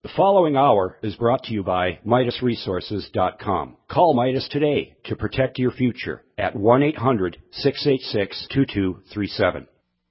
The following hour is brought to you by MidasResources.com. Call Midas today to protect your future at 1-800-686-2237.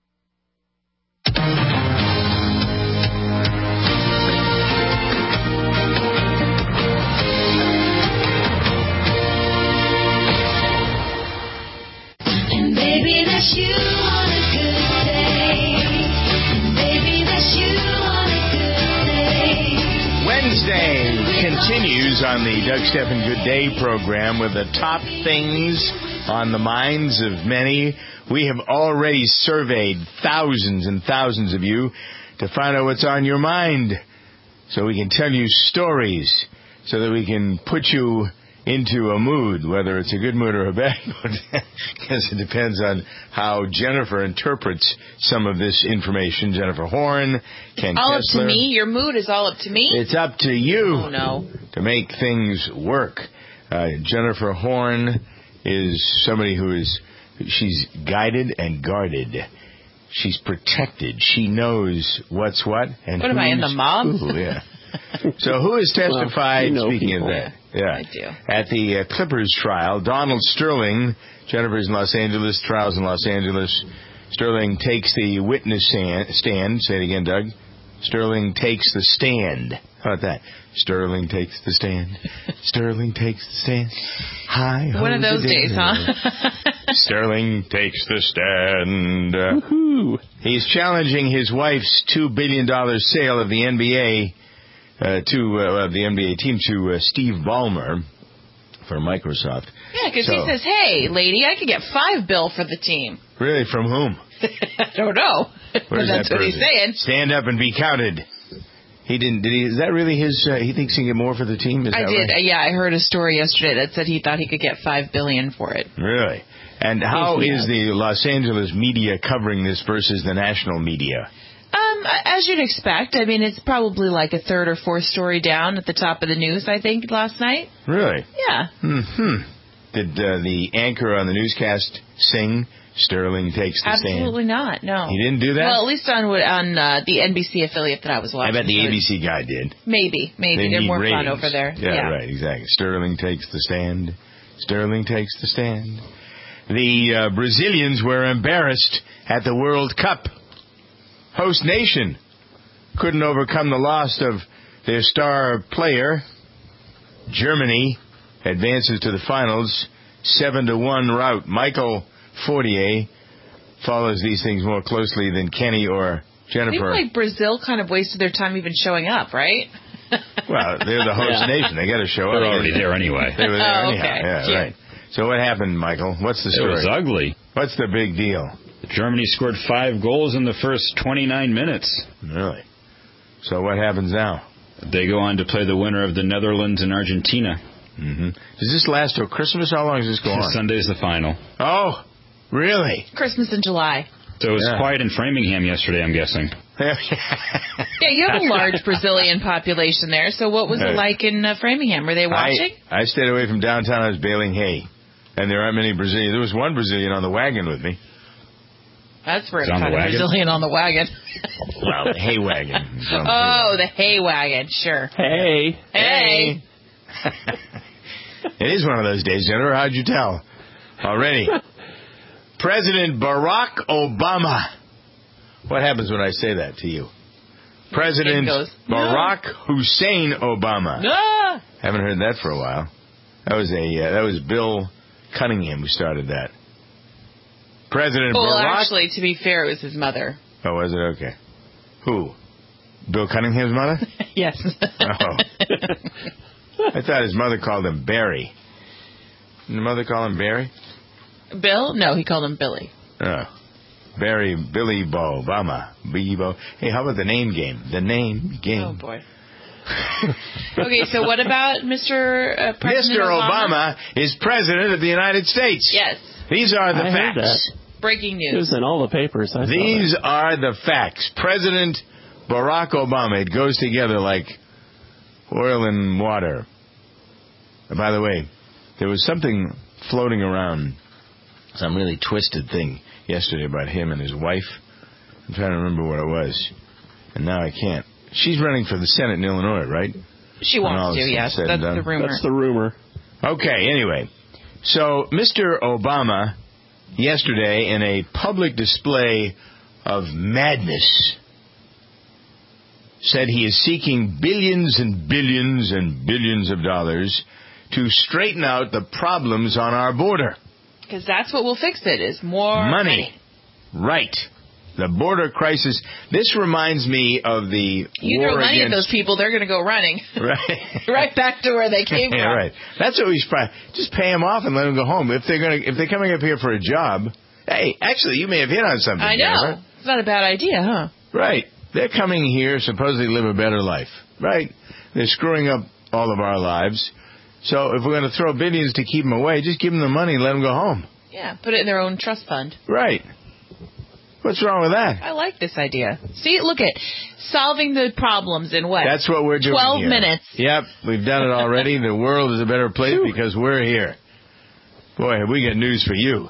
And baby, that's you on a good day. And baby, that's you on a good day. Wednesday continues on the Doug Stephan Good Day program with the top things on the minds of many. We have already surveyed thousands and thousands of you to find out what's on your mind so we can tell you stories so that we can put you into a mood, whether it's a good mood or a bad mood, because it depends on how Jennifer interprets some of this information. Jennifer Horn, Ken all Kessler. Up to me? Your mood is all up to me? It's up to you Oh, no. to make things work. Jennifer Horn is somebody she's guided and guarded. She's protected. She knows what's what. And what am I, in the mob? Who, yeah. So who has testified, speaking people. of that? Yeah. I do. At the Clippers trial, Donald Sterling, Jennifer's in Los Angeles, trials in Los Angeles. Sterling takes the witness stand. Say it again, Doug. Sterling takes the stand. How about that? Sterling takes the stand. Sterling takes the stand. Hi. One of those days, huh? Sterling takes the stand. Woohoo. He's challenging his wife's $2 billion sale of the NBA to the NBA team to Steve Ballmer for Microsoft. Yeah, because he says, hey, lady, I could get $5 billion for the team. Really? From whom? I don't know. But that's what he's saying. Stand up and be counted. He didn't. Did he? Is that really his? He thinks he can get more for the team. Is I that did. Right? Yeah, I heard a story yesterday that said he thought he could get $5 billion for it. Really? And how is the Los Angeles media covering this versus the national media? As you'd expect. I mean, it's probably like a third or fourth story down at the top of the news, I think, last night. Really? Yeah. Did the anchor on the newscast sing Sterling takes the stand? Absolutely not, no. He didn't do that? Well, at least on the NBC affiliate that I was watching. I bet the ABC guy did. Maybe. They're more fun over there. Yeah, right, exactly. Sterling takes the stand. Sterling takes the stand. The Brazilians were embarrassed at the World Cup. Host nation couldn't overcome the loss of their star player. Germany advances to the finals, 7-1 rout. Michael Fortier follows these things more closely than Kenny or Jennifer. Seems like Brazil kind of wasted their time even showing up, right? Well, they're the host nation. They got to show up. They're already there anyway. They were there anyhow. Okay. Yeah, right. So what happened, Michael? What's the story? It was ugly. What's the big deal? Germany scored 5 goals in the first 29 minutes. Really? So what happens now? They go on to play the winner of the Netherlands and Argentina. Mm-hmm. Does this last till Christmas? How long does this go on? Sunday's the final. Oh, really? Christmas in July. So it was quiet in Framingham yesterday, I'm guessing. Yeah, you have a large Brazilian population there. So what was it like in Framingham? Were they watching? I stayed away from downtown. I was baling hay. And there aren't many Brazilians. There was one Brazilian on the wagon with me. That's where it's kind of Brazilian on the wagon. Well, the hay wagon. The hay wagon, sure. Hey. It is one of those days, Jennifer. How'd you tell? Already. President Barack Obama. What happens when I say that to you? President Barack Hussein Obama. No. Haven't heard that for a while. That was Bill Cunningham who started that. President Barack. Actually, to be fair, it was his mother. Oh, was it? Okay. Who? Bill Cunningham's mother? Yes. Oh. I thought his mother called him Barry. Didn't the mother call him Barry? Bill? No, he called him Billy. Oh. Billy Bo, Obama. Bo. Hey, how about the name game? The name game. Oh, boy. Okay, so what about Mr. President Mr. Obama is President of the United States. Yes. These are the facts. That. Breaking news. It was in all the papers. These are the facts. President Barack Obama, it goes together like oil and water. And by the way, there was something floating around, some really twisted thing yesterday about him and his wife. I'm trying to remember what it was. And now I can't. She's running for the Senate in Illinois, right? She wants to, yes. That's the rumor. That's the rumor. Okay, anyway. So, Mr. Obama, yesterday, in a public display of madness, said he is seeking billions and billions and billions of dollars to straighten out the problems on our border. Because that's what will fix it, is more money. Right. The border crisis. This reminds me of the you war throw money against... at those people, they're going to go running. Right. Right back to where they came from. Yeah, right. That's what we should probably... Just pay them off and let them go home. If they're coming up here for a job... Hey, actually, you may have hit on something. I know. Jennifer. It's not a bad idea, huh? Right. They're coming here supposedly to live a better life. Right. They're screwing up all of our lives. So if we're going to throw billions to keep them away, just give them the money and let them go home. Yeah, put it in their own trust fund. Right. What's wrong with that? I like this idea. See, look at solving the problems in what? That's what we're doing 12 here. minutes. Yep, we've done it already. The world is a better place because we're here. Boy, have we got news for you.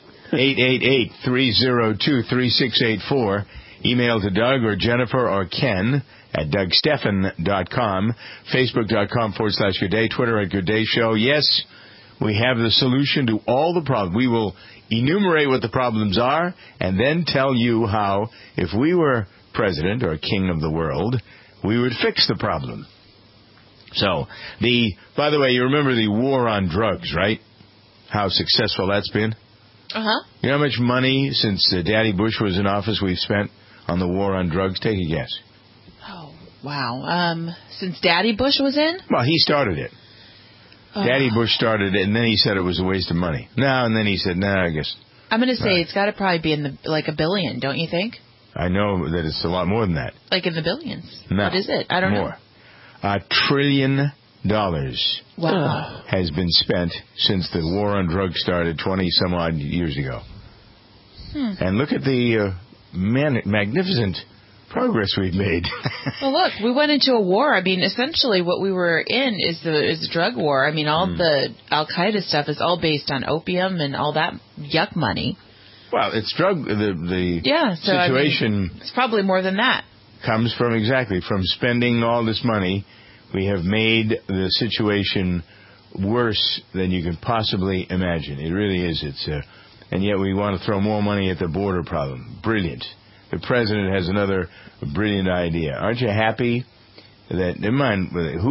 888-302-3684. Email to Doug or Jennifer or Ken at DougStephan.com. Facebook.com/Good Day. Twitter at Good Day Show. Yes, we have the solution to all the problems. We will enumerate what the problems are and then tell you how, if we were president or king of the world, we would fix the problem. So, by the way, you remember the war on drugs, right? How successful that's been? Uh-huh. You know how much money since Daddy Bush was in office we've spent on the war on drugs? Take a guess. Oh, wow. Since Daddy Bush was in? Well, he started it. Daddy Bush started it, and then he said it was a waste of money. No, and then he said, I guess. I'm going to say it's got to probably be in $1 billion, don't you think? I know that it's a lot more than that. Like in the billions. No. What is it? I don't know. $1 trillion wow. has been spent since the war on drugs started 20-some-odd years ago. And look at the magnificent progress we've made. Well, look, we went into a war. I mean, essentially what we were in is the drug war. I mean, all the Al-Qaeda stuff is all based on opium and all that yuck money. Well, it's drug... The so situation... I mean, it's probably more than that. Comes from spending all this money. We have made the situation worse than you can possibly imagine. It really is. And yet we want to throw more money at the border problem. Brilliant. The president has another brilliant idea. Aren't you happy that? Never mind.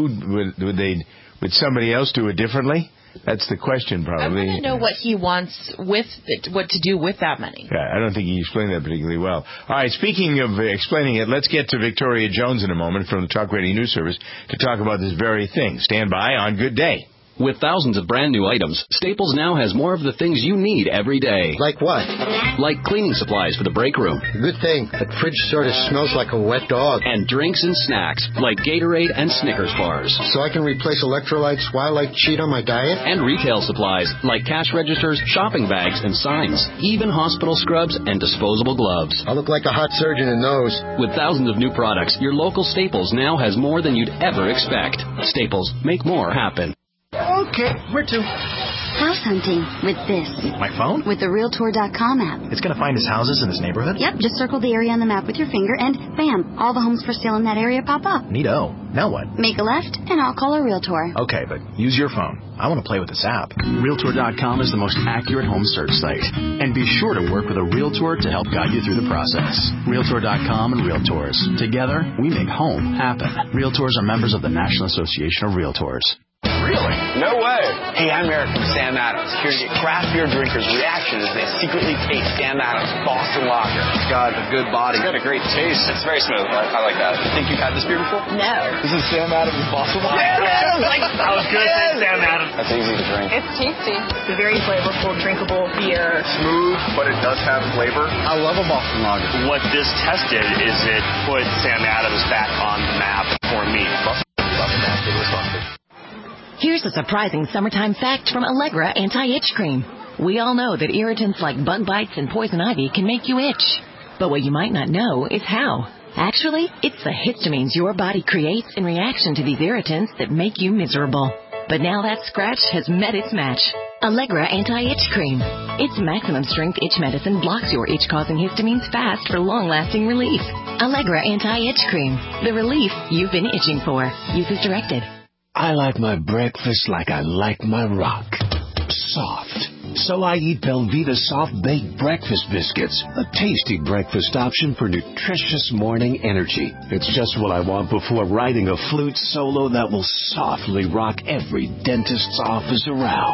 Would somebody else do it differently? That's the question, probably. I want to know what he wants with it, what to do with that money. Yeah, I don't think he explained that particularly well. All right, speaking of explaining it, let's get to Victoria Jones in a moment from the Talk Radio News Service to talk about this very thing. Stand by on Good Day. With thousands of brand new items, Staples now has more of the things you need every day. Like what? Like cleaning supplies for the break room. Good thing. That fridge sort of smells like a wet dog. And drinks and snacks, like Gatorade and Snickers bars. So I can replace electrolytes while I cheat on my diet? And retail supplies, like cash registers, shopping bags, and signs. Even hospital scrubs and disposable gloves. I look like a hot surgeon in those. With thousands of new products, your local Staples now has more than you'd ever expect. Staples, make more happen. Okay, where to? House hunting with this. My phone? With the Realtor.com app. It's going to find his houses in his neighborhood? Yep, just circle the area on the map with your finger and bam, all the homes for sale in that area pop up. Neato. Now what? Make a left and I'll call a Realtor. Okay, but use your phone. I want to play with this app. Realtor.com is the most accurate home search site. And be sure to work with a Realtor to help guide you through the process. Realtor.com and Realtors. Together, we make home happen. Realtors are members of the National Association of Realtors. Really? No way. Hey, I'm Eric from Sam Adams, here to get craft beer drinkers' reaction as they secretly taste Sam Adams Boston Lager. It's got a good body. It's got a great taste. It's very smooth. I like that. Think you've had this beer before? No. This is Sam Adams Boston Lager. Sam Adams! That was good. Sam Adams. That's easy to drink. It's tasty. It's a very flavorful, drinkable beer. Smooth, but it does have flavor. I love a Boston Lager. What this test did is it put Sam Adams back on the map for me. Here's a surprising summertime fact from Allegra Anti-Itch Cream. We all know that irritants like bug bites and poison ivy can make you itch. But what you might not know is how. Actually, it's the histamines your body creates in reaction to these irritants that make you miserable. But now that scratch has met its match. Allegra Anti-Itch Cream. Its maximum strength itch medicine blocks your itch-causing histamines fast for long-lasting relief. Allegra Anti-Itch Cream. The relief you've been itching for. Use as directed. I like my breakfast like I like my rock. Soft. So I eat Belvita Soft Baked Breakfast Biscuits, a tasty breakfast option for nutritious morning energy. It's just what I want before writing a flute solo that will softly rock every dentist's office around.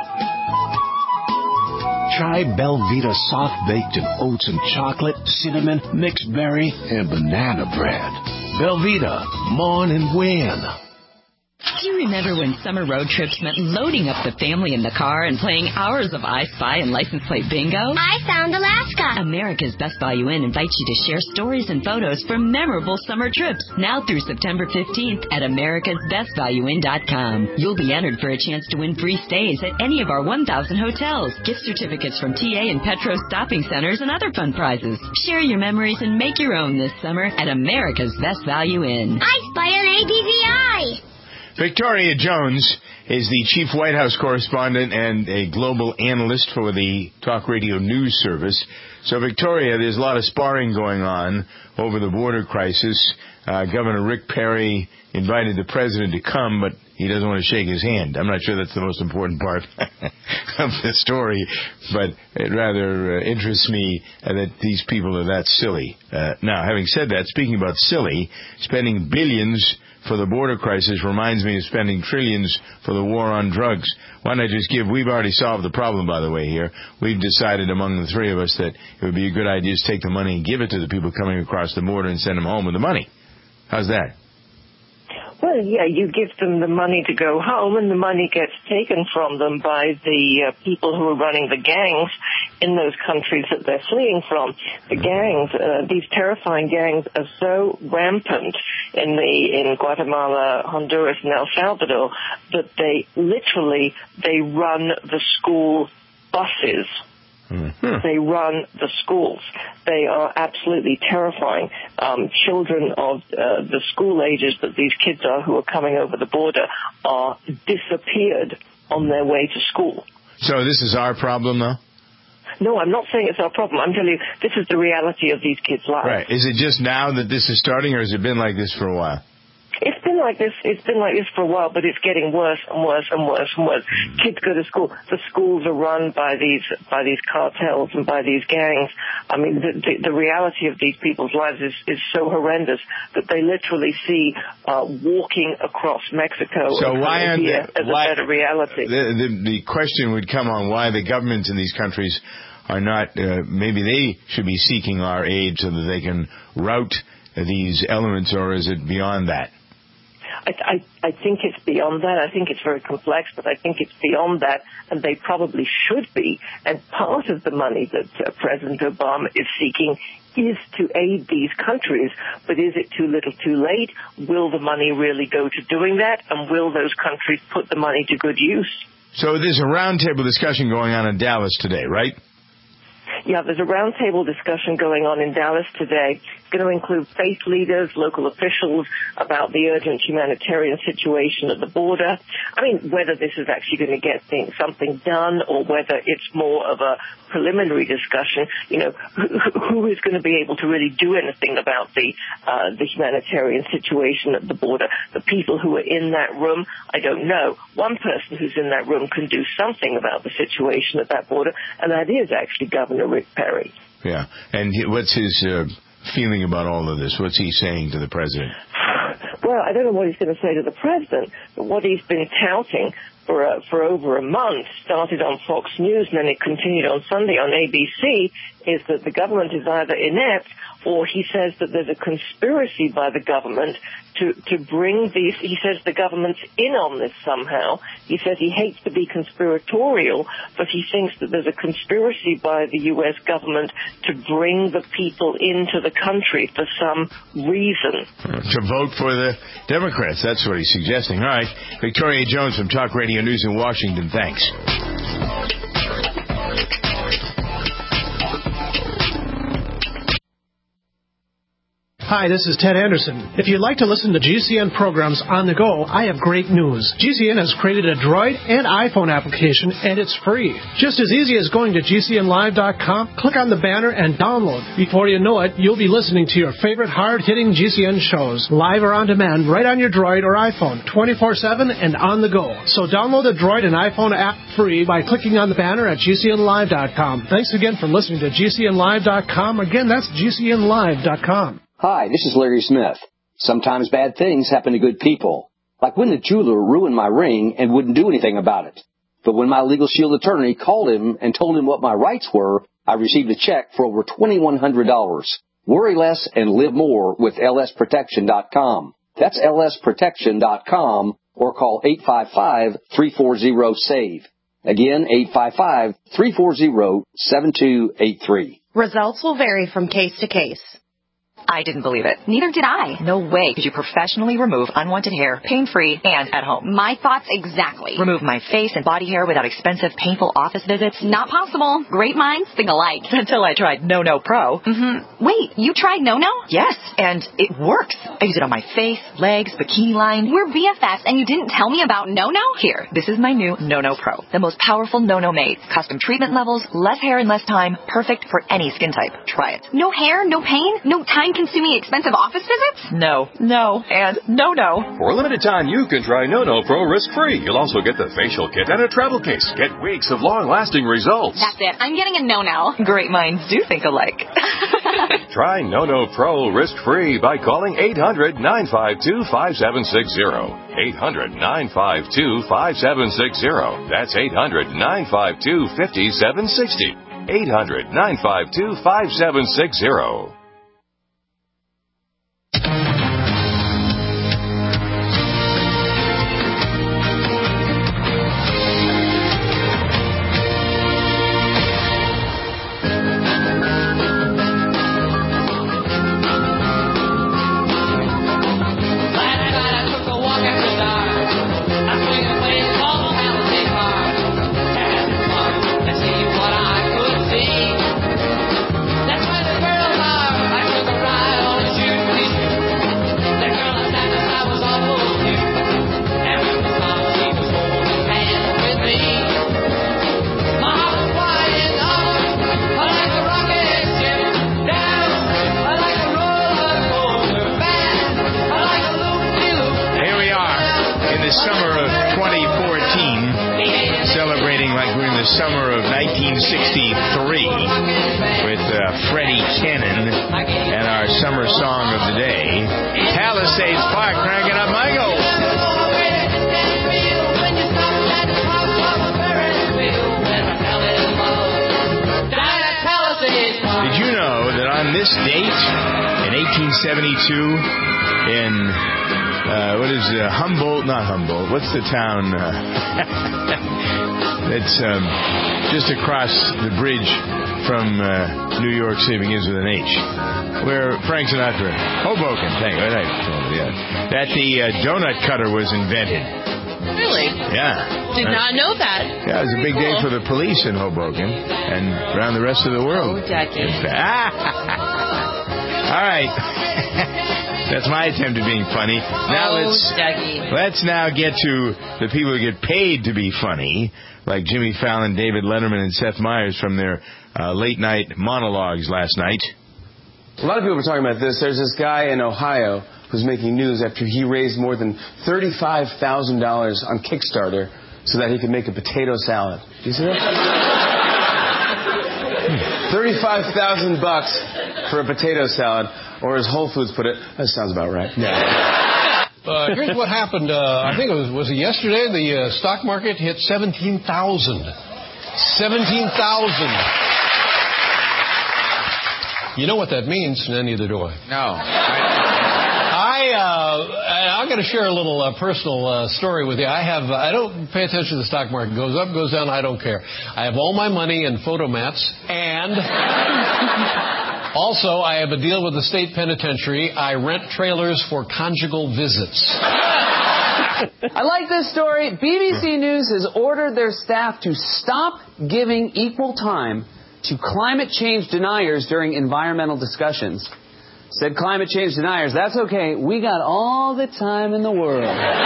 Try Belvita Soft Baked in oats and chocolate, cinnamon, mixed berry, and banana bread. Belvita, mourn and win. Do you remember when summer road trips meant loading up the family in the car and playing hours of I Spy and license plate bingo? I found Alaska. America's Best Value Inn invites you to share stories and photos from memorable summer trips now through September 15th at americasbestvalueinn.com. You'll be entered for a chance to win free stays at any of our 1,000 hotels, gift certificates from TA and Petro Stopping Centers, and other fun prizes. Share your memories and make your own this summer at America's Best Value Inn. I Spy on ABVI. Victoria Jones is the chief White House correspondent and a global analyst for the Talk Radio News Service. So, Victoria, there's a lot of sparring going on over the border crisis. Governor Rick Perry invited the president to come, but he doesn't want to shake his hand. I'm not sure that's the most important part of the story, but it rather interests me that these people are that silly. Now, having said that, speaking about silly, spending billions for the border crisis reminds me of spending trillions for the war on drugs. Why not just we've already solved the problem, by the way, here. We've decided among the three of us that it would be a good idea to take the money and give it to the people coming across the border and send them home with the money. How's that? Well, yeah, you give them the money to go home, and the money gets taken from them by the people who are running the gangs in those countries that they're fleeing from. The gangs, these terrifying gangs, are so rampant in Guatemala, Honduras, and El Salvador that they run the school buses. Mm-hmm. They run the schools. They are absolutely terrifying. Children of the school ages that these kids are who are coming over the border are disappeared on their way to school. So this is our problem, though? No, I'm not saying it's our problem. I'm telling you, this is the reality of these kids' lives. Right. Is it just now that this is starting, or has it been like this for a while? It's been like this. It's been like this for a while, but it's getting worse and worse and worse and worse. Kids go to school. The schools are run by these cartels and by these gangs. I mean, the reality of these people's lives is so horrendous that they literally see walking across Mexico. So why aren't they, as a better reality? The question would come on why the governments in these countries are not. Maybe they should be seeking our aid so that they can rout these elements, or is it beyond that? I think it's beyond that. I think it's very complex, but I think it's beyond that, and they probably should be. And part of the money that President Obama is seeking is to aid these countries, but is it too little too late? Will the money really go to doing that, and will those countries put the money to good use? So there's a roundtable discussion going on in Dallas today, right? Yeah, there's a roundtable discussion going on in Dallas today. It's going to include faith leaders, local officials about the urgent humanitarian situation at the border. I mean, whether this is actually going to get something done or whether it's more of a preliminary discussion, you know, who is going to be able to really do anything about the humanitarian situation at the border? The people who are in that room, I don't know. One person who's in that room can do something about the situation at that border, and that is actually Governor Rick Perry. Yeah. And what's his feeling about all of this? What's he saying to the president? Well, I don't know what he's going to say to the president, but what he's been touting for over a month, started on Fox News and then it continued on Sunday on ABC, is that the government is either inept or he says that there's a conspiracy by the government to bring these, he says the government's in on this somehow. He says he hates to be conspiratorial, but he thinks that there's a conspiracy by the U.S. government to bring the people into the country for some reason. To vote for the Democrats, that's what he's suggesting. All right, Victoria Jones from Talk Radio News in Washington, thanks. Hi, this is Ted Anderson. If you'd like to listen to GCN programs on the go, I have great news. GCN has created a Droid and iPhone application, and it's free. Just as easy as going to GCNlive.com, click on the banner, and download. Before you know it, you'll be listening to your favorite hard-hitting GCN shows, live or on demand, right on your Droid or iPhone, 24/7 and on the go. So download the Droid and iPhone app free by clicking on the banner at GCNlive.com. Thanks again for listening to GCNlive.com. Again, that's GCNlive.com. Hi, this is Larry Smith. Sometimes bad things happen to good people. Like when the jeweler ruined my ring and wouldn't do anything about it. But when my Legal Shield attorney called him and told him what my rights were, I received a check for over $2,100. Worry less and live more with lsprotection.com. That's lsprotection.com or call 855-340-SAVE. Again, 855-340-7283. Results will vary from case to case. I didn't believe it. Neither did I. No way could you professionally remove unwanted hair, pain-free, and at home. My thoughts exactly. Remove my face and body hair without expensive, painful office visits? Not possible. Great minds think alike. Until I tried No Pro. Mm-hmm. Wait, you tried No? Yes, and it works. I use it on my face, legs, bikini line. We're BFFs, and you didn't tell me about No? Here, this is my new No Pro. The most powerful No made. Custom treatment levels, less hair in less time, perfect for any skin type. Try it. No hair, no pain, no time-consuming expensive office visits? No, and no. For a limited time, you can try No Pro risk-free. You'll also get the facial kit and a travel case. Get weeks of long-lasting results. That's it. I'm getting a No. Great minds do think alike. Try No Pro risk-free by calling 800-952-5760. 800-952-5760. That's 800-952-5760. 800-952-5760. Summer of 1963 with Freddie Cannon and our summer song of the day, Palisades Park, cranking up my goal. Did you know that on this date in 1872 in Humboldt, what's the town? It's just across the bridge from New York City, begins with an H, where Frank Sinatra, Hoboken, that the donut cutter was invented. Really? Yeah. Did not know that. Yeah, it was a big day for the police in Hoboken and around the rest of the world. Oh, Jackie. All right. That's my attempt at being funny. Now let's now get to the people who get paid to be funny, like Jimmy Fallon, David Letterman, and Seth Meyers from their late-night monologues last night. A lot of people are talking about this. There's this guy in Ohio who's making news after he raised more than $35,000 on Kickstarter so that he could make a potato salad. Do you see that? $35,000 for a potato salad, or as Whole Foods put it, that sounds about right. Yeah. Here's what happened. I think it was yesterday. The stock market hit 17,000. 17,000. You know what that means? Neither do I. No. I'm going to share a little personal story with you. I don't pay attention to the stock market. Goes up, goes down, I don't care. I have all my money in photomats, and also I have a deal with the state penitentiary. I rent trailers for conjugal visits. I like this story. BBC News has ordered their staff to stop giving equal time to climate change deniers during environmental discussions. said climate change deniers, that's okay. We got all the time in the world.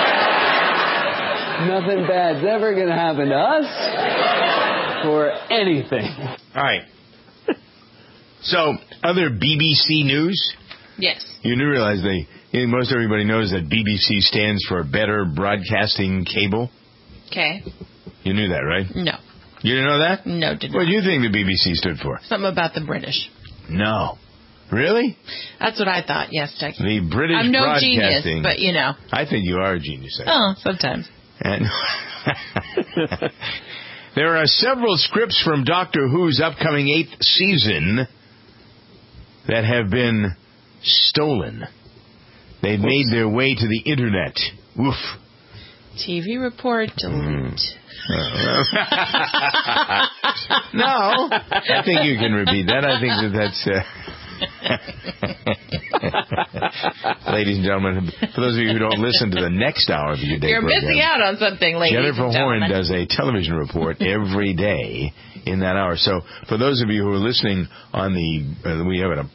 Nothing bad's ever going to happen to us or anything. All right. So, other BBC news? Yes. You do realize most everybody knows that BBC stands for Better Broadcasting Cable? Okay. You knew that, right? No. You didn't know that? No, did not. What do you think the BBC stood for? Something about the British. No. Really? That's what I thought, yes, Doug. The British I'm no Broadcasting. genius, but you know. I think you are a genius. Oh, sometimes. And there are several scripts from Doctor Who's upcoming 8th season that have been stolen. They've made their way to the internet. Woof. TV report, delete. No, I think you can repeat that. I think that's... Ladies and gentlemen, for those of you who don't listen to the next hour of the Good Day You're program, missing out on something, ladies Jennifer and gentlemen. Horn does a television report every day in that hour. So for those of you who are listening on the, we have a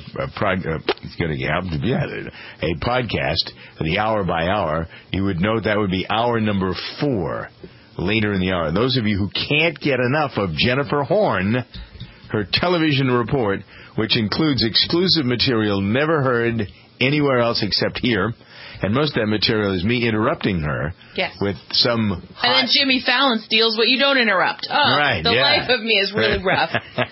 podcast, the hour by hour, you would note that would be hour number 4 later in the hour. Those of you who can't get enough of Jennifer Horn, her television report, which includes exclusive material never heard anywhere else except here. And most of that material is me interrupting her with some And then Jimmy Fallon steals what you don't interrupt. Oh, right, the life of me is really rough.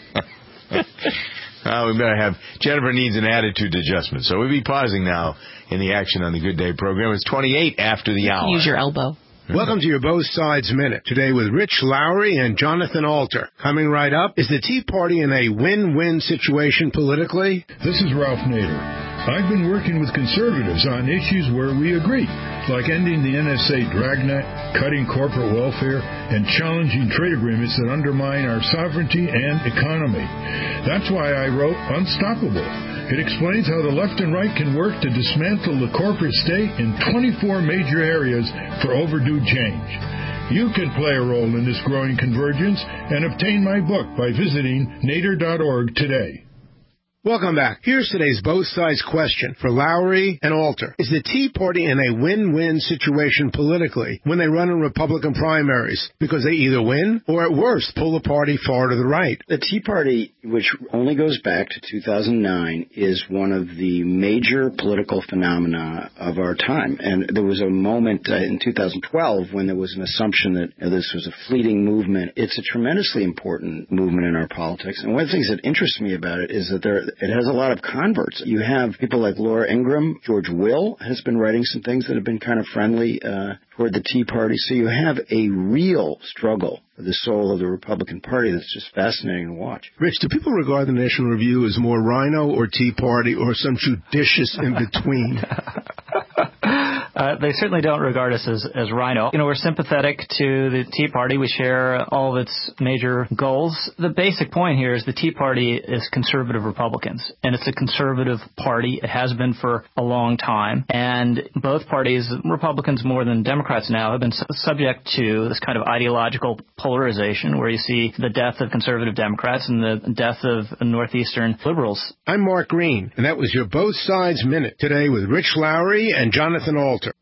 We better have... Jennifer needs an attitude adjustment. So we'll be pausing now in the action on the Good Day program. It's 28 after the hour. Use your elbow. Welcome to your Both Sides Minute. Today with Rich Lowry and Jonathan Alter. Coming right up, is the Tea Party in a win-win situation politically? This is Ralph Nader. I've been working with conservatives on issues where we agree, like ending the NSA dragnet, cutting corporate welfare, and challenging trade agreements that undermine our sovereignty and economy. That's why I wrote Unstoppable. It explains how the left and right can work to dismantle the corporate state in 24 major areas for overdue change. You can play a role in this growing convergence and obtain my book by visiting nader.org today. Welcome back. Here's today's Both Sides question for Lowry and Alter. Is the Tea Party in a win-win situation politically when they run in Republican primaries? Because they either win or, at worst, pull the party far to the right. The Tea Party, which only goes back to 2009, is one of the major political phenomena of our time. And there was a moment in 2012 when there was an assumption that this was a fleeting movement. It's a tremendously important movement in our politics. And one of the things that interests me about it is that it has a lot of converts. You have people like Laura Ingraham. George Will has been writing some things that have been kind of friendly toward the Tea Party. So you have a real struggle for the soul of the Republican Party that's just fascinating to watch. Rich, do people regard the National Review as more Rhino or Tea Party or some judicious in between? They certainly don't regard us as Rhino. You know, we're sympathetic to the Tea Party. We share all of its major goals. The basic point here is the Tea Party is conservative Republicans, and it's a conservative party. It has been for a long time. And both parties, Republicans more than Democrats now, have been subject to this kind of ideological polarization where you see the death of conservative Democrats and the death of Northeastern liberals. I'm Mark Green, and that was your Both Sides Minute today with Rich Lowry and Jonathan Alter.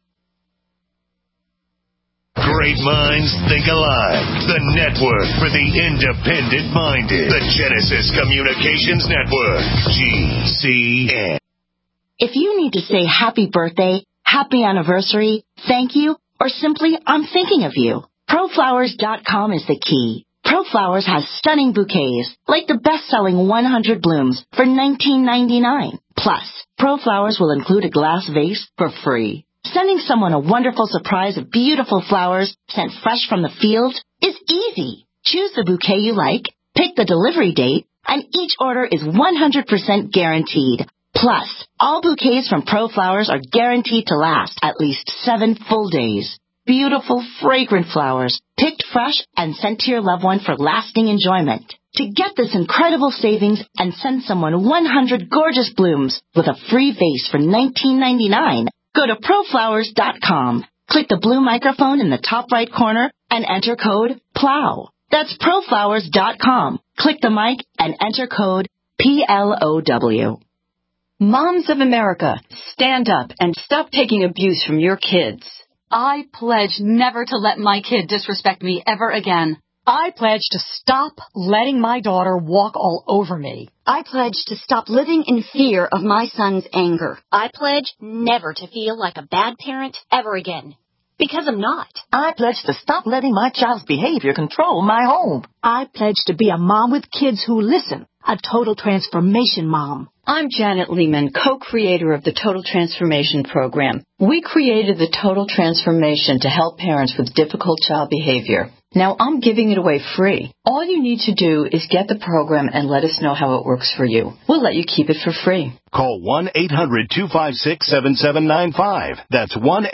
Great minds think alike. The network for the independent-minded. The Genesis Communications Network. GCN. If you need to say happy birthday, happy anniversary, thank you, or simply I'm thinking of you, ProFlowers.com is the key. ProFlowers has stunning bouquets, like the best-selling 100 blooms for $19.99. Plus, ProFlowers will include a glass vase for free. Sending someone a wonderful surprise of beautiful flowers sent fresh from the field is easy. Choose the bouquet you like, pick the delivery date, and each order is 100% guaranteed. Plus, all bouquets from ProFlowers are guaranteed to last at least 7 full days. Beautiful, fragrant flowers, picked fresh and sent to your loved one for lasting enjoyment. To get this incredible savings and send someone 100 gorgeous blooms with a free vase for $19.99, go to ProFlowers.com. Click the blue microphone in the top right corner and enter code PLOW. That's ProFlowers.com. Click the mic and enter code PLOW. Moms of America, stand up and stop taking abuse from your kids. I pledge never to let my kid disrespect me ever again. I pledge to stop letting my daughter walk all over me. I pledge to stop living in fear of my son's anger. I pledge never to feel like a bad parent ever again. Because I'm not. I pledge to stop letting my child's behavior control my home. I pledge to be a mom with kids who listen. A total transformation mom. I'm Janet Lehman, co-creator of the Total Transformation Program. We created the Total Transformation to help parents with difficult child behavior. Now I'm giving it away free. All you need to do is get the program and let us know how it works for you. We'll let you keep it for free. Call 1-800-256-7795. That's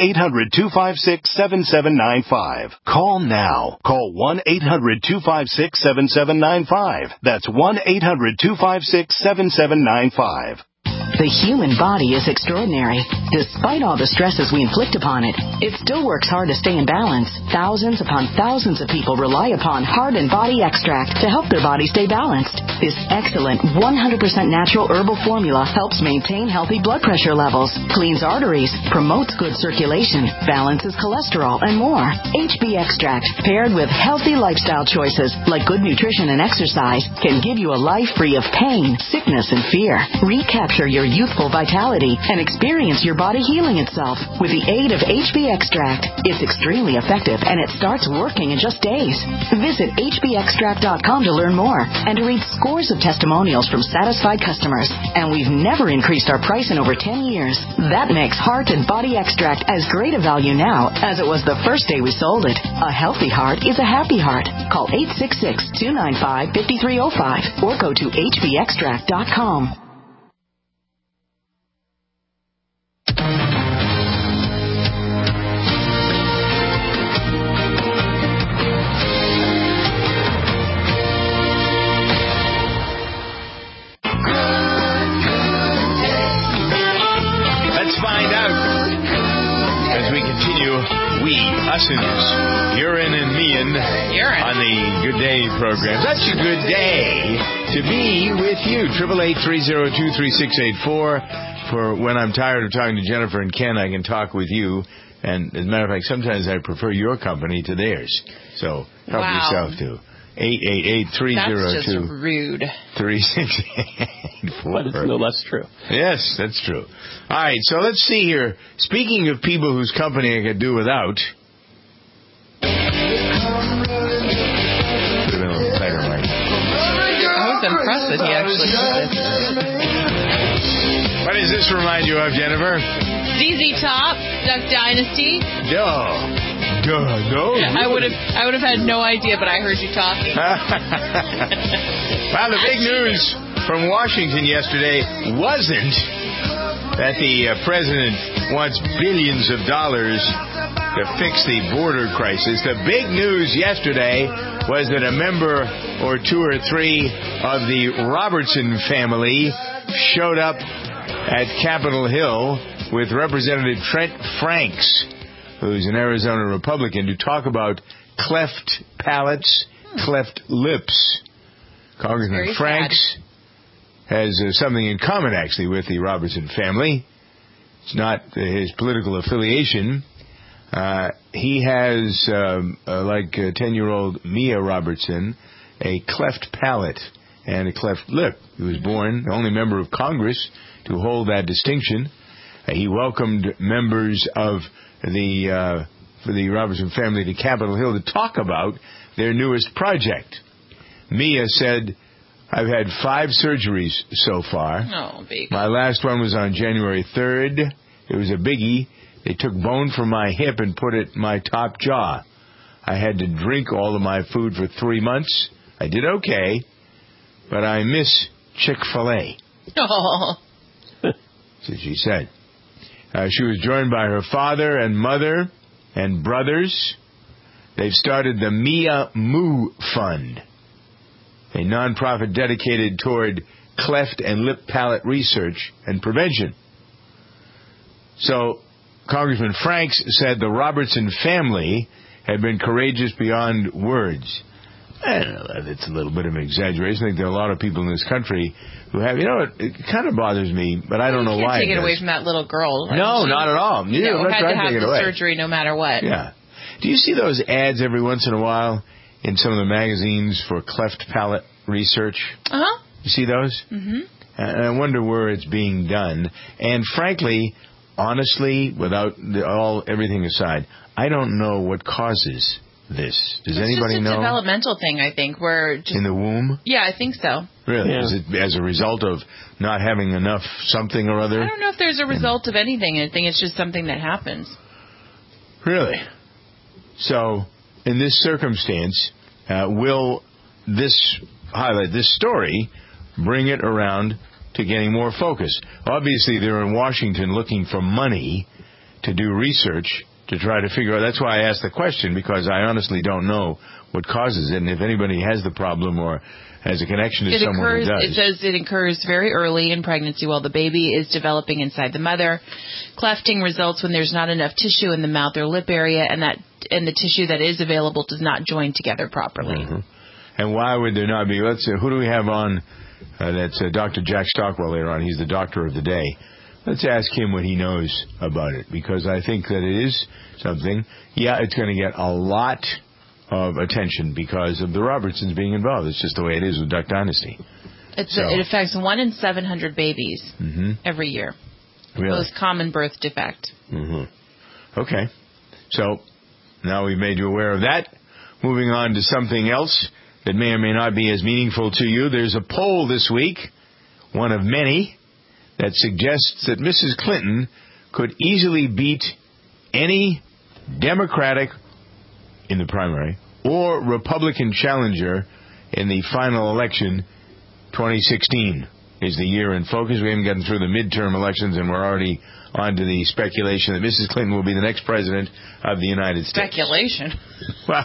1-800-256-7795. Call now. Call 1-800-256-7795. That's 1-800-256-7795. The human body is extraordinary. Despite all the stresses we inflict upon it, it still works hard to stay in balance. Thousands upon thousands of people rely upon Heart and Body Extract to help their body stay balanced. This excellent 100% natural herbal formula helps maintain healthy blood pressure levels, cleans arteries, promotes good circulation, balances cholesterol, and more. HB Extract, paired with healthy lifestyle choices like good nutrition and exercise, can give you a life free of pain, sickness, and fear. Recapture your youthful vitality and experience your body healing itself with the aid of HB Extract. It's extremely effective and it starts working in just days. Visit hbextract.com to learn more and to read scores of testimonials from satisfied customers. And we've never increased our price in over 10 years. That makes Heart and Body Extract as great a value now as it was the first day we sold it. A healthy heart is a happy heart. Call 866-295-5305 or go to hbextract.com. Let's find out as we continue. Ussens, Urine and Meehan on the Good Day program. Such a good day to be with you. 888-302-3684. For when I'm tired of talking to Jennifer and Ken, I can talk with you. And as a matter of fact, sometimes I prefer your company to theirs. So help yourself to 888-302. That's just rude. 3684. But it's no less true. Yes, that's true. All right, so let's see here. Speaking of people whose company I could do without. Could have been a little tighter, Mike. I was impressed that he actually did this. What does this remind you of, Jennifer? ZZ Top, Duck Dynasty. No. Really? I would have had no idea, but I heard you talking. Well, the big news from Washington yesterday wasn't that the president wants billions of dollars to fix the border crisis. The big news yesterday was that a member or two or three of the Robertson family showed up at Capitol Hill with Representative Trent Franks, who's an Arizona Republican, to talk about cleft palates, cleft lips. Congressman Franks has something in common, actually, with the Robertson family. It's not his political affiliation. He has, like 10-year-old Mia Robertson, a cleft palate and a cleft lip. He was born the only member of Congress to hold that distinction. He welcomed members of the Robertson family to Capitol Hill to talk about their newest project. Mia said, "I've had 5 surgeries so far. Oh, big. My last one was on January 3rd. It was a biggie. They took bone from my hip and put it in my top jaw. I had to drink all of my food for 3 months. I did okay, but I miss Chick-fil-A." Oh. That's what she said. She was joined by her father and mother and brothers. They've started the Mia Moo Fund, a nonprofit dedicated toward cleft and lip palate research and prevention. So, Congressman Franks said the Robertson family had been courageous beyond words. I don't know. It's a little bit of an exaggeration. I think there are a lot of people in this country who have, it kind of bothers me, but I don't know why. You can't take it away from that little girl. No, not at all. Had to have the surgery no matter what. Yeah. Do you see those ads every once in a while in some of the magazines for cleft palate research? Uh-huh. You see those? Mm-hmm. And I wonder where it's being done. And frankly, honestly, without everything aside, I don't know what causes this. Does anybody know? It's a developmental thing, I think. In the womb? Yeah, I think so. Really? Yeah. Is it as a result of not having enough something or other? I don't know if there's a result of anything. I think it's just something that happens. Really? So, in this circumstance, will this story bring it around to getting more focus? Obviously, they're in Washington looking for money to do research to try to figure out. That's why I asked the question, because I honestly don't know what causes it, and if anybody has the problem or has a connection to someone who does. It says it occurs very early in pregnancy while the baby is developing inside the mother. Clefting results when there's not enough tissue in the mouth or lip area, and the tissue that is available does not join together properly. Mm-hmm. And why would there not be? Let's see, who do we have on? That's Dr. Jack Stockwell later on. He's the doctor of the day. Let's ask him what he knows about it, because I think that it is something. Yeah, it's going to get a lot of attention because of the Robertsons being involved. It's just the way it is with Duck Dynasty. It affects 1 in 700 babies every year. Really? Most common birth defect. Mm-hmm. Okay. So now we've made you aware of that. Moving on to something else that may or may not be as meaningful to you. There's a poll this week, one of many, that suggests that Mrs. Clinton could easily beat any Democratic in the primary or Republican challenger in the final election. 2016 is the year in focus. We haven't gotten through the midterm elections, and we're already on to the speculation that Mrs. Clinton will be the next president of the United States. Speculation? Well,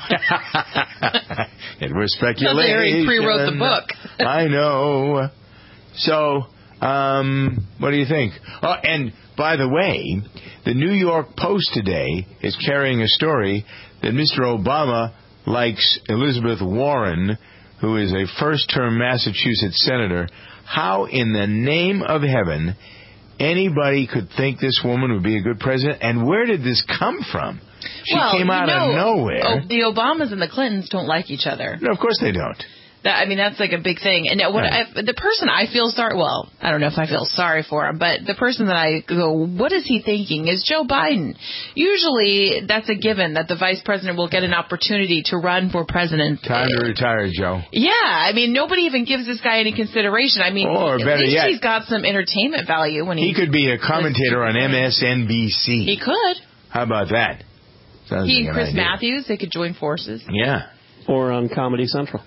it was speculation. Larry pre-wrote the book. I know. So, what do you think? Oh, and by the way, the New York Post today is carrying a story that Mr. Obama likes Elizabeth Warren, who is a first-term Massachusetts senator. How in the name of heaven anybody could think this woman would be a good president? And where did this come from? She came out of nowhere. The Obamas and the Clintons don't like each other. No, of course they don't. That's like a big thing. And the person I feel sorry, well, I don't know if I feel sorry for him, but the person that I go, what is he thinking, is Joe Biden. Usually that's a given that the vice president will get an opportunity to run for president. Time to retire, Joe. Yeah, nobody even gives this guy any consideration. Or better yet, he's got some entertainment value when he could be a commentator on MSNBC. He could. How about that? Sounds he like and Chris idea. Matthews, they could join forces. Yeah. Or on Comedy Central.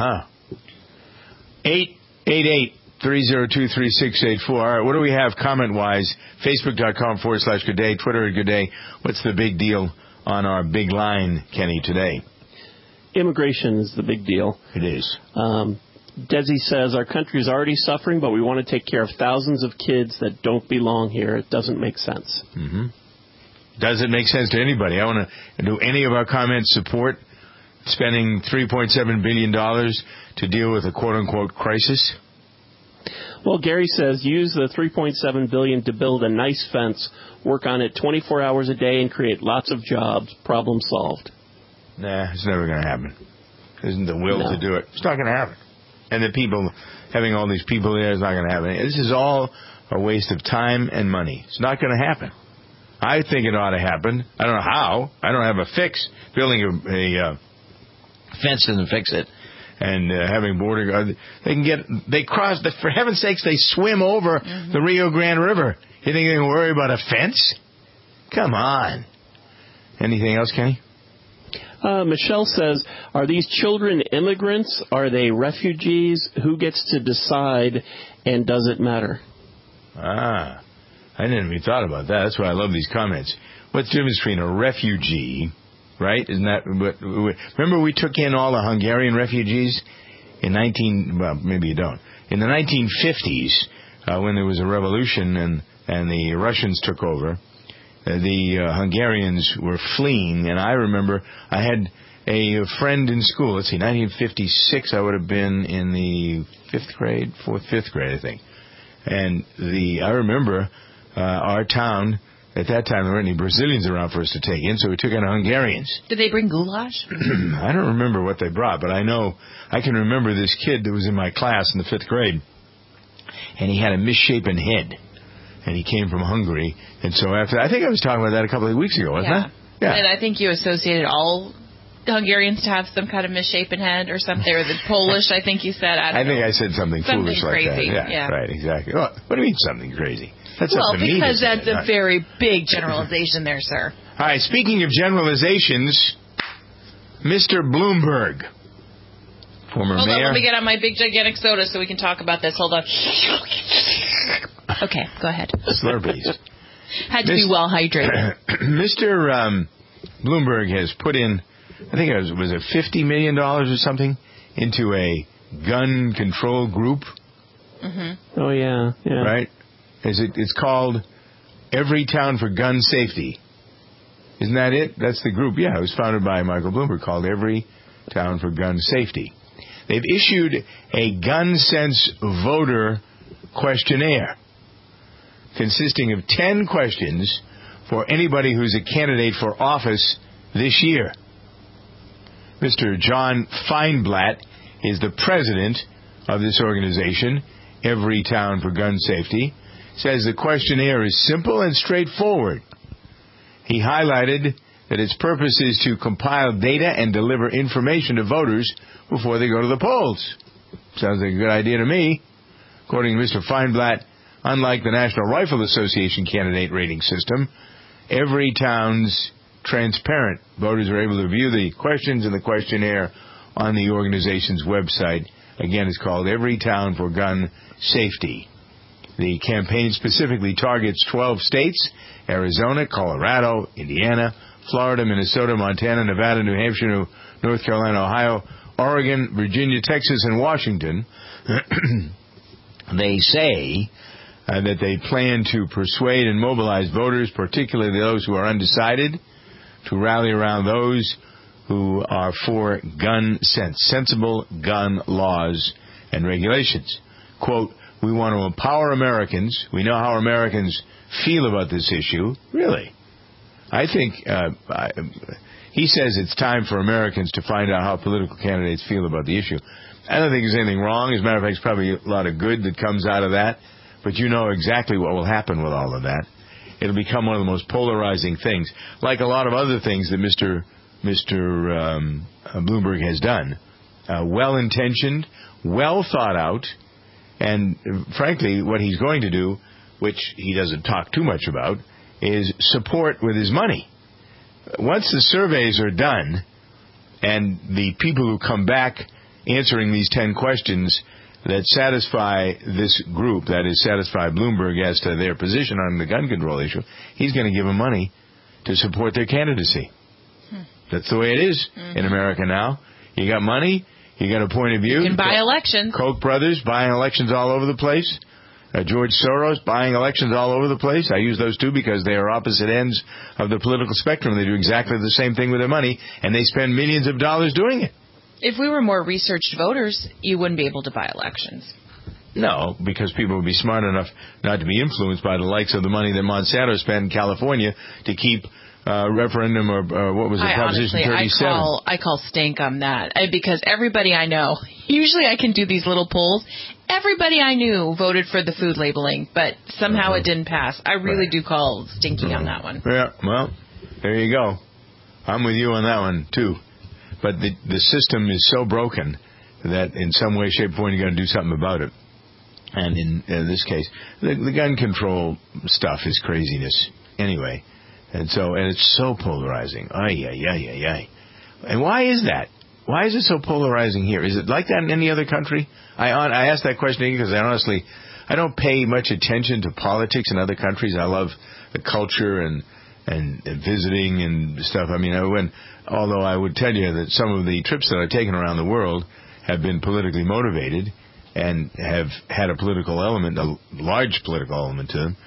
888-302-3684. All right, what do we have comment-wise? Facebook.com/Good Day, Twitter at Good Day. What's the big deal on our big line, Kenny, today? Immigration is the big deal. It is. Desi says, our country is already suffering, but we want to take care of thousands of kids that don't belong here. It doesn't make sense. Mm-hmm. Does it make sense to anybody? I want to do any of our comments support spending $3.7 billion to deal with a quote-unquote crisis? Well, Gary says use the $3.7 billion to build a nice fence, work on it 24 hours a day, and create lots of jobs. Problem solved. Nah, it's never going to happen. There isn't the will to do it. It's not going to happen. And the people, having all these people there is not going to happen. This is all a waste of time and money. It's not going to happen. I think it ought to happen. I don't know how. I don't have a fix. Building a fence doesn't fix it. And having border guard, they cross, for heaven's sakes, they swim over the Rio Grande River. You think they can worry about a fence? Come on. Anything else, Kenny? Michelle says, are these children immigrants? Are they refugees? Who gets to decide, and does it matter? I didn't even thought about that. That's why I love these comments. What's the difference between a refugee, right? Isn't that what? Remember we took in all the Hungarian refugees in maybe you don't. In the 1950s, when there was a revolution and the Russians took over, the Hungarians were fleeing. And I remember I had a friend in school. Let's see, 1956, I would have been in the fifth grade, fifth grade, I think. And I remember our town, at that time, there weren't any Brazilians around for us to take in, so we took in Hungarians. Did they bring goulash? I don't remember what they brought, but I can remember this kid that was in my class in the fifth grade, and he had a misshapen head, and he came from Hungary. And so I think I was talking about that a couple of weeks ago, wasn't I? Yeah. And I think you associated all Hungarians to have some kind of misshapen head or something, or the Polish, I think you said. I think I said something foolish crazy. Like that. Yeah, right, exactly. Well, what do you mean something crazy? That's because that's a very big generalization there, sir. All right, speaking of generalizations, Mr. Bloomberg, former mayor. Hold on, let me get on my big gigantic soda so we can talk about this. Hold on. Okay, go ahead. Slurpees. Had to be well hydrated. Mr. Bloomberg has put in, I think it was a $50 million or something into a gun control group. Mm-hmm. Oh, yeah. Right? It's called Every Town for Gun Safety. Isn't that it? That's the group. Yeah, it was founded by Michael Bloomberg, called Every Town for Gun Safety. They've issued a Gun Sense voter questionnaire consisting of 10 questions for anybody who's a candidate for office this year. Mr. John Feinblatt is the president of this organization, Every Town for Gun Safety. Says the questionnaire is simple and straightforward. He highlighted that its purpose is to compile data and deliver information to voters before they go to the polls. Sounds like a good idea to me. According to Mr. Feinblatt, unlike the National Rifle Association candidate rating system, every town's transparent. Voters are able to view the questions in the questionnaire on the organization's website. Again, it's called Every Town for Gun Safety. The campaign specifically targets 12 states: Arizona, Colorado, Indiana, Florida, Minnesota, Montana, Nevada, New Hampshire, North Carolina, Ohio, Oregon, Virginia, Texas, and Washington. They say that they plan to persuade and mobilize voters, particularly those who are undecided, to rally around those who are for gun sense, sensible gun laws and regulations. Quote, we want to empower Americans. We know how Americans feel about this issue. Really? I think he says it's time for Americans to find out how political candidates feel about the issue. I don't think there's anything wrong. As a matter of fact, there's probably a lot of good that comes out of that. But you know exactly what will happen with all of that. It'll become one of the most polarizing things, like a lot of other things that Mr. Bloomberg has done. Well-intentioned, well thought out, and frankly, what he's going to do, which he doesn't talk too much about, is support with his money. Once the surveys are done, and the people who come back answering these 10 questions that satisfy this group, that is, satisfy Bloomberg as to their position on the gun control issue, he's going to give them money to support their candidacy. That's the way it is in America now. You got money, you got a point of view. You can buy elections. Koch brothers buying elections all over the place. George Soros buying elections all over the place. I use those two because they are opposite ends of the political spectrum. They do exactly the same thing with their money, and they spend millions of dollars doing it. If we were more researched voters, you wouldn't be able to buy elections. No, because people would be smart enough not to be influenced by the likes of the money that Monsanto spent in California to keep referendum or what was it, Proposition 37. I call stink on that because everybody I know, usually I can do these little polls. Everybody I knew voted for the food labeling, but somehow it didn't pass. I really do call stinky on that one. Yeah, well, there you go. I'm with you on that one, too. But the system is so broken that in some way, shape, or form, you're going to do something about it. And in this case, the gun control stuff is craziness anyway. And it's so polarizing. Ay, ay, ay, ay, ay. And why is that? Why is it so polarizing here? Is it like that in any other country? I asked that question because I don't pay much attention to politics in other countries. I love the culture and visiting and stuff. I mean, although I would tell you that some of the trips that I've taken around the world have been politically motivated and have had a political element, a large political element to them.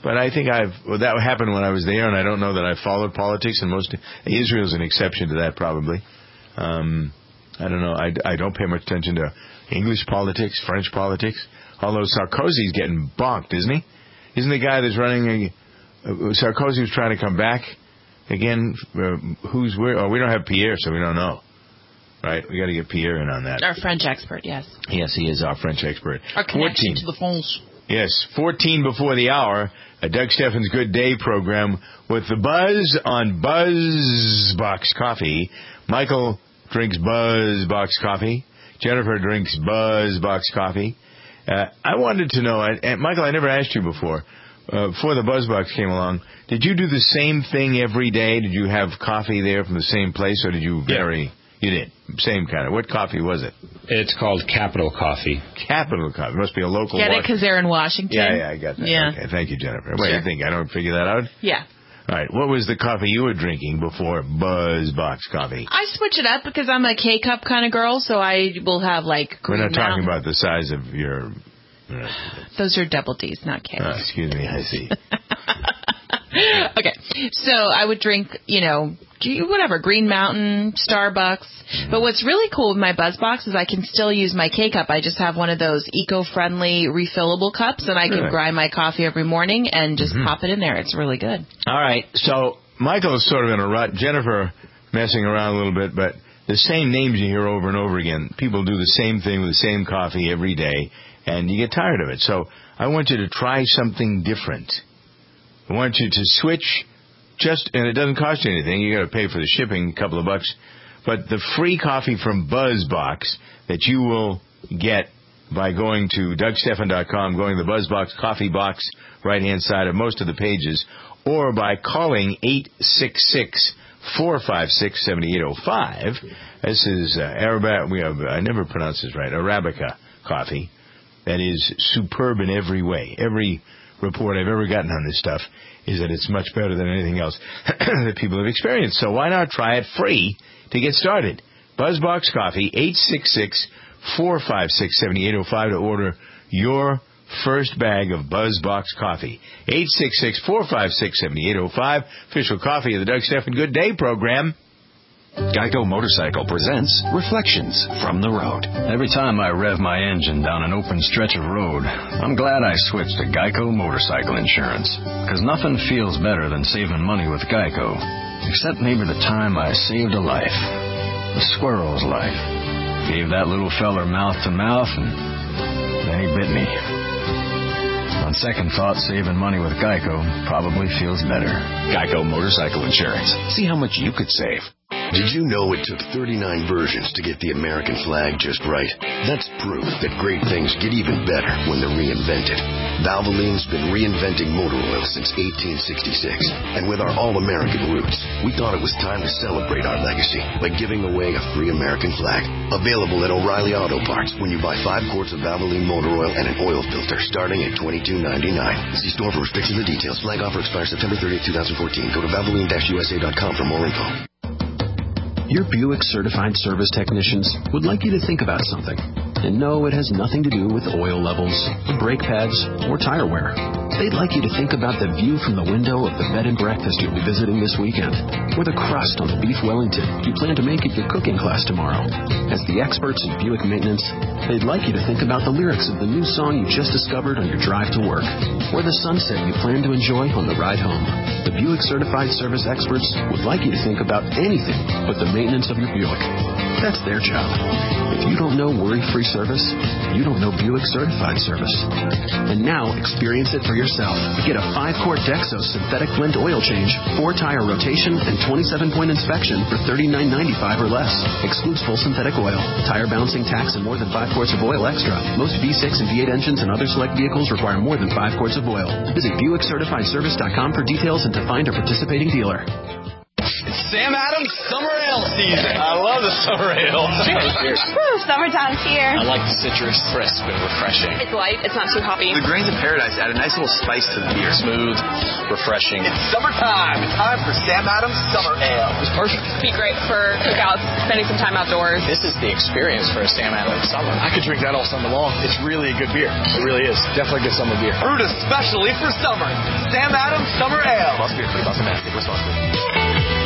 But I think that happened when I was there, and I don't know that I followed politics, and Israel's an exception to that, probably. I don't know. I don't pay much attention to English politics, French politics, although Sarkozy's getting bonked, isn't he? Isn't the guy that's running... Sarkozy was trying to come back again. Who's where? Oh, we don't have Pierre, so we don't know. Right? We got to get Pierre in on that. Our French expert, yes. Yes, he is our French expert. Our connection to the France. Yes, 14 before the hour, a Doug Steffens Good Day program with the buzz on BuzzBox Coffee. Michael drinks BuzzBox Coffee. Jennifer drinks BuzzBox Coffee. I wanted to know, and Michael, I never asked you before, before the BuzzBox came along, did you do the same thing every day? Did you have coffee there from the same place, or did you vary? You did. Same kind of. What coffee was it? It's called Capital Coffee. Capital Coffee. Must be a local Get it because they're in Washington? Yeah, I got that. Yeah. Okay, thank you, Jennifer. What do you think? I don't figure that out? Yeah. All right. What was the coffee you were drinking before BuzzBox Coffee? I switch it up because I'm a K-cup kind of girl, so I will have, like, We're not talking about the size of your... Those are double D's, not K's. Oh, excuse me, I see. Okay, so I would drink, whatever, Green Mountain, Starbucks. But what's really cool with my BuzzBox is I can still use my K-cup. I just have one of those eco-friendly refillable cups, and I can grind my coffee every morning and just pop it in there. It's really good. All right, so Michael is sort of in a rut. Jennifer messing around a little bit, but the same names you hear over and over again. People do the same thing with the same coffee every day, and you get tired of it. So I want you to try something different. I want you to switch and it doesn't cost you anything. You got to pay for the shipping, a couple of bucks. But the free coffee from BuzzBox that you will get by going to DougSteffen.com, going to the BuzzBox coffee box, right-hand side of most of the pages, or by calling 866-456-7805. This is I never pronounce this right, Arabica coffee. That is superb in every way. Every report I've ever gotten on this stuff is that it's much better than anything else that people have experienced. So why not try it free to get started? BuzzBox Coffee, 866-456-7805 to order your first bag of BuzzBox Coffee. 866-456-7805, official coffee of the Doug Steffen Good Day program. Geico Motorcycle presents Reflections from the Road. Every time I rev my engine down an open stretch of road, I'm glad I switched to Geico Motorcycle Insurance. Because nothing feels better than saving money with Geico. Except maybe the time I saved a life. A squirrel's life. Gave that little feller mouth to mouth, and then he bit me. On second thought, saving money with Geico probably feels better. Geico Motorcycle Insurance. See how much you could save. Did you know it took 39 versions to get the American flag just right? That's proof that great things get even better when they're reinvented. Valvoline's been reinventing motor oil since 1866. And with our all-American roots, we thought it was time to celebrate our legacy by giving away a free American flag. Available at O'Reilly Auto Parts when you buy 5 quarts of Valvoline motor oil and an oil filter starting at $22.99. See store for restrictions and details. Flag offer expires September 30th, 2014. Go to Valvoline-USA.com for more info. Your Buick Certified Service Technicians would like you to think about something. And no, it has nothing to do with oil levels, brake pads, or tire wear. They'd like you to think about the view from the window of the bed and breakfast you'll be visiting this weekend, or the crust on the beef Wellington you plan to make at your cooking class tomorrow. As the experts in Buick maintenance, they'd like you to think about the lyrics of the new song you just discovered on your drive to work, or the sunset you plan to enjoy on the ride home. The Buick Certified Service experts would like you to think about anything but the maintenance of your Buick. That's their job. If you don't know worry-free service, you don't know Buick Certified Service. And now, experience it for yourself. Get a 5-quart Dexos synthetic blend oil change, 4-tire rotation, and 27-point inspection for $39.95 or less. Excludes full synthetic oil, tire balancing tax, and more than 5 quarts of oil extra. Most V6 and V8 engines and other select vehicles require more than 5 quarts of oil. Visit BuickCertifiedService.com for details and to find a participating dealer. It's Sam Adams Summer Ale. ale season. I love the summer ale. Cheers. Woo, summertime's here. I like the citrus, crisp and refreshing. It's light. It's not too hoppy. The grains of paradise add a nice little spice to the beer. Smooth, refreshing. It's summertime. It's time for Sam Adams Summer Ale. It's perfect. Be great for cookouts, spending some time outdoors. This is the experience for a Sam Adams summer. I could drink that all summer long. It's really a good beer. It really is. Definitely good summer beer. Brewed especially for summer. Sam Adams Summer Ale. Must be a free domestic responsibly.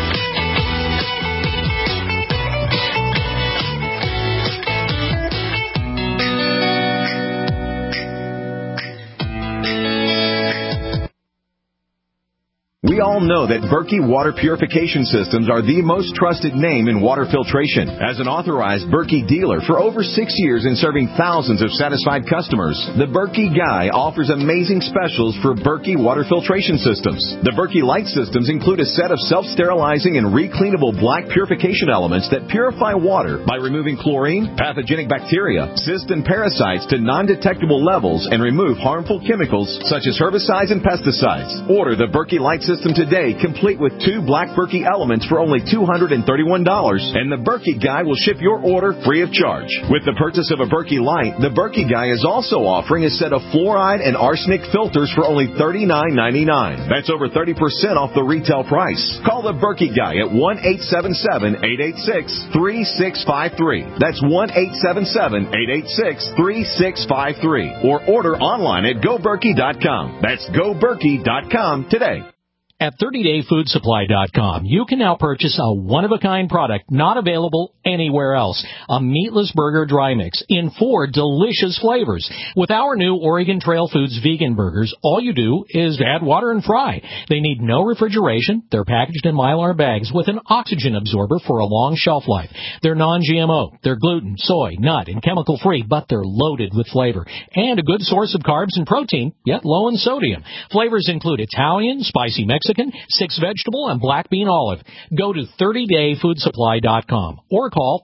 We all know that Berkey Water Purification Systems are the most trusted name in water filtration. As an authorized Berkey dealer for over 6 years and serving thousands of satisfied customers, the Berkey Guy offers amazing specials for Berkey Water Filtration Systems. The Berkey Light Systems include a set of self-sterilizing and recleanable black purification elements that purify water by removing chlorine, pathogenic bacteria, cysts, and parasites to non-detectable levels and remove harmful chemicals such as herbicides and pesticides. Order the Berkey Light System today, complete with 2 black Berkey elements for only $231, and the Berkey Guy will ship your order free of charge. With the purchase of a Berkey Light, the Berkey Guy is also offering a set of fluoride and arsenic filters for only $39.99. That's over 30% off the retail price. Call the Berkey Guy at 1-877-886-3653. That's 1-877-886-3653. Or order online at GoBerkey.com. That's GoBerkey.com today. At 30dayfoodsupply.com, you can now purchase a one-of-a-kind product not available anywhere else. A meatless burger dry mix in 4 delicious flavors. With our new Oregon Trail Foods vegan burgers, all you do is add water and fry. They need no refrigeration. They're packaged in Mylar bags with an oxygen absorber for a long shelf life. They're non-GMO. They're gluten, soy, nut, and chemical-free, but they're loaded with flavor. And a good source of carbs and protein, yet low in sodium. Flavors include Italian, spicy Mexican, 6 vegetable, and black bean olive. Go to 30dayfoodsupply.com or call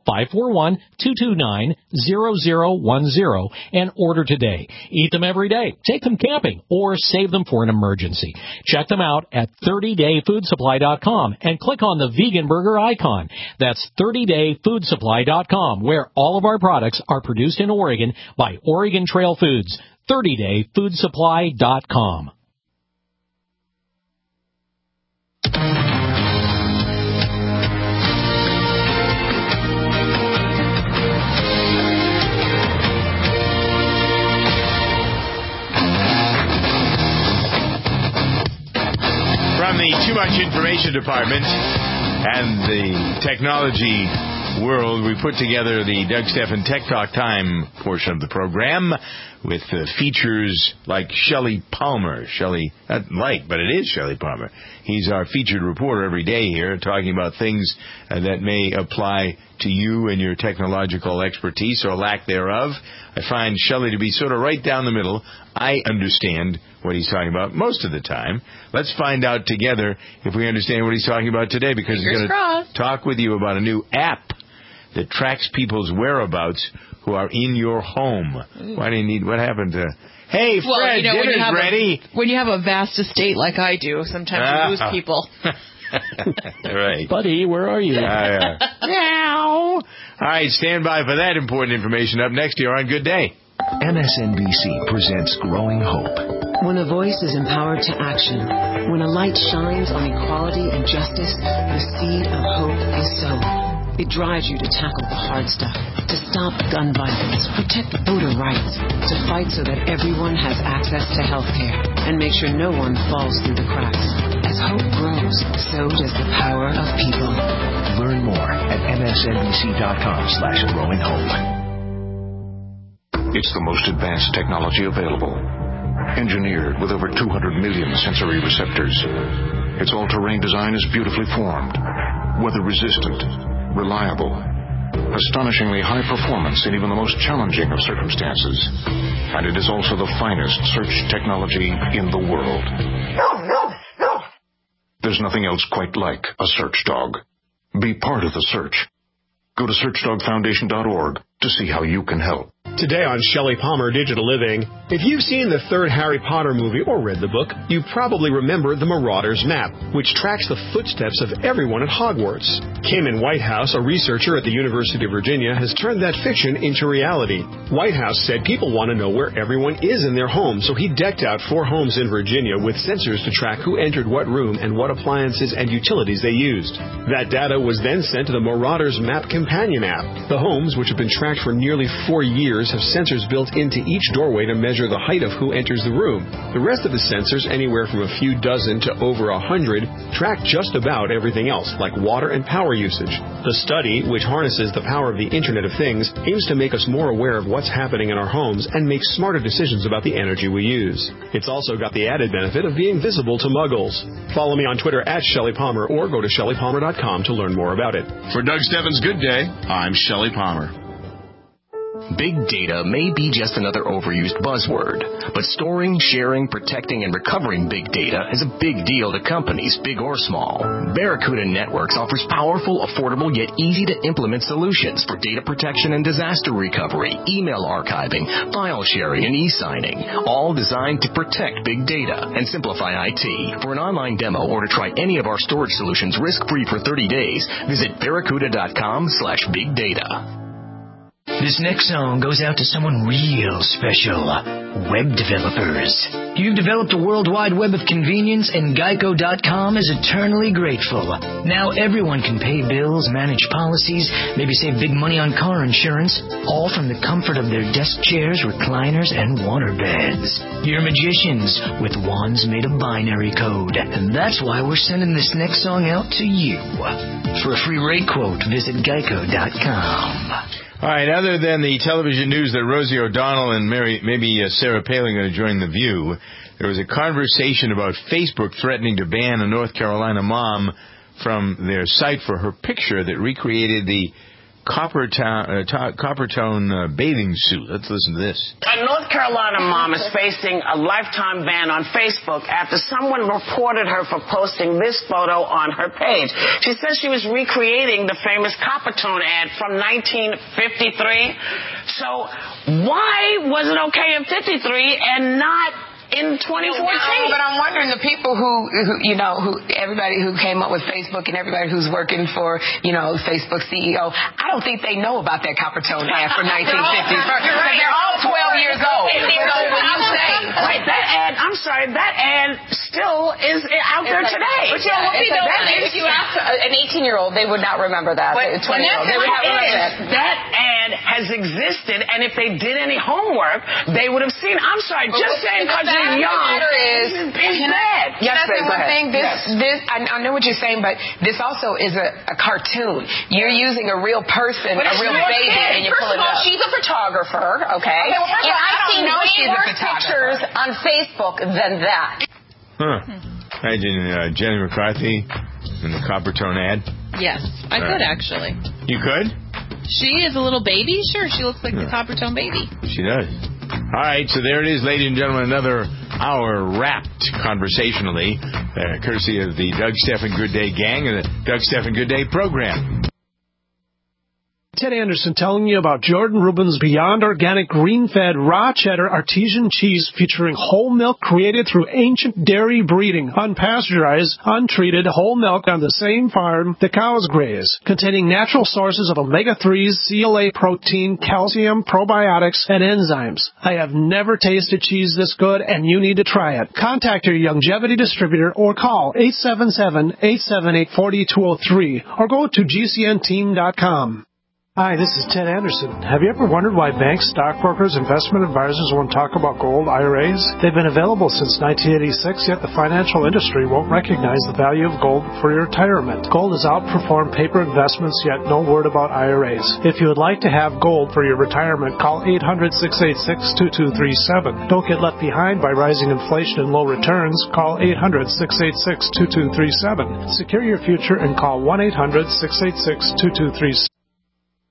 541-229-0010 and order today. Eat them every day. Take them camping or save them for an emergency. Check them out at 30dayfoodsupply.com and click on the vegan burger icon. That's 30dayfoodsupply.com, where all of our products are produced in Oregon by Oregon Trail Foods. 30dayfoodsupply.com. From the Too Much Information Department and the technology world, we put together the Doug Stephan Tech Talk Time portion of the program with features like Shelley Palmer. Shelley, not like, but it is Shelley Palmer. He's our featured reporter every day here, talking about things that may apply to you and your technological expertise or lack thereof. I find Shelley to be sort of right down the middle. I understand what he's talking about most of the time. Let's find out together if we understand what he's talking about today, because he's going to talk with you about a new app that tracks people's whereabouts who are in your home. Why do you need? What happened to? Hey, Fred, dinner's ready. When you have a vast estate like I do, sometimes you lose people. Right. Buddy, where are you? Meow. All right, stand by for that important information. Up next here on Good Day. MSNBC presents Growing Hope. When a voice is empowered to action, when a light shines on equality and justice, the seed of hope is sown. It drives you to tackle the hard stuff, to stop gun violence, protect voter rights, to fight so that everyone has access to health care, and make sure no one falls through the cracks. As hope grows, so does the power of people. Learn more at msnbc.com/growinghope. It's the most advanced technology available. Engineered with over 200 million sensory receptors. Its all-terrain design is beautifully formed, weather-resistant, reliable, astonishingly high performance in even the most challenging of circumstances. And it is also the finest search technology in the world. There's nothing else quite like a search dog. Be part of the search. Go to searchdogfoundation.org to see how you can help. Today on Shelley Palmer Digital Living, if you've seen the third Harry Potter movie or read the book, you probably remember the Marauders Map, which tracks the footsteps of everyone at Hogwarts. Cayman Whitehouse, a researcher at the University of Virginia, has turned that fiction into reality. Whitehouse said people want to know where everyone is in their home, so he decked out 4 homes in Virginia with sensors to track who entered what room and what appliances and utilities they used. That data was then sent to the Marauders Map companion app. The homes, which have been tracked for nearly 4 years, have sensors built into each doorway to measure the height of who enters the room. The rest of the sensors, anywhere from a few dozen to over 100, track just about everything else, like water and power usage. The study, which harnesses the power of the Internet of Things, aims to make us more aware of what's happening in our homes and make smarter decisions about the energy we use. It's also got the added benefit of being visible to muggles. Follow me on Twitter at Shelley Palmer or go to ShelleyPalmer.com to learn more about it. For Doug Steffens' Good Day, I'm Shelley Palmer. Big data may be just another overused buzzword, but storing, sharing, protecting, and recovering big data is a big deal to companies, big or small. Barracuda Networks offers powerful, affordable, yet easy-to-implement solutions for data protection and disaster recovery, email archiving, file sharing, and e-signing, all designed to protect big data and simplify IT. For an online demo or to try any of our storage solutions risk-free for 30 days, visit barracuda.com/bigdata. This next song goes out to someone real special. Web developers. You've developed a World Wide Web of convenience, and Geico.com is eternally grateful. Now everyone can pay bills, manage policies, maybe save big money on car insurance, all from the comfort of their desk chairs, recliners, and waterbeds. You're magicians with wands made of binary code, and that's why we're sending this next song out to you. For a free rate quote, visit Geico.com. All right, other than the television news that Rosie O'Donnell and maybe Sarah Palin are going to join The View, there was a conversation about Facebook threatening to ban a North Carolina mom from their site for her picture that recreated the Coppertone bathing suit. Let's listen to this. A North Carolina mom is facing a lifetime ban on Facebook after someone reported her for posting this photo on her page. She says she was recreating the famous Coppertone ad from 1953. So why was it okay in 53 and not in 2014? But I'm wondering the people who everybody who came up with Facebook and everybody who's working for, Facebook CEO, I don't think they know about that Coppertone ad from 1950. They're all 12 years old. So when you say, that ad still is out there today. But if you ask an 18-year-old, they would not remember that. A 20-year-old, they would not remember that. That ad has existed, and if they did any homework, they would have seen. I'm sorry, just saying because you're young is bad. Can I say one thing? I know what you're saying, but this also is a cartoon. You're using a real person, a real baby, and you're pulling it up. She's a photographer, okay? I've seen way worse pictures on Facebook than that. Imagine Jenny McCarthy in the Coppertone ad. Yes, I could actually. You could? She is a little baby? Sure, she looks like the Coppertone baby. She does. All right, so there it is, ladies and gentlemen, another hour wrapped conversationally, courtesy of the Doug Stephan Good Day gang and the Doug Stephan Good Day program. Ted Anderson telling you about Jordan Rubin's Beyond Organic Green-Fed Raw Cheddar Artesian Cheese featuring whole milk created through ancient dairy breeding, unpasteurized, untreated whole milk on the same farm the cows graze, containing natural sources of omega-3s, CLA protein, calcium, probiotics, and enzymes. I have never tasted cheese this good, and you need to try it. Contact your Longevity distributor or call 877-878-4203 or go to GCNteam.com. Hi, this is Ted Anderson. Have you ever wondered why banks, stockbrokers, investment advisors won't talk about gold IRAs? They've been available since 1986, yet the financial industry won't recognize the value of gold for your retirement. Gold has outperformed paper investments, yet no word about IRAs. If you would like to have gold for your retirement, call 800-686-2237. Don't get left behind by rising inflation and low returns. Call 800-686-2237. Secure your future and call 1-800-686-2237.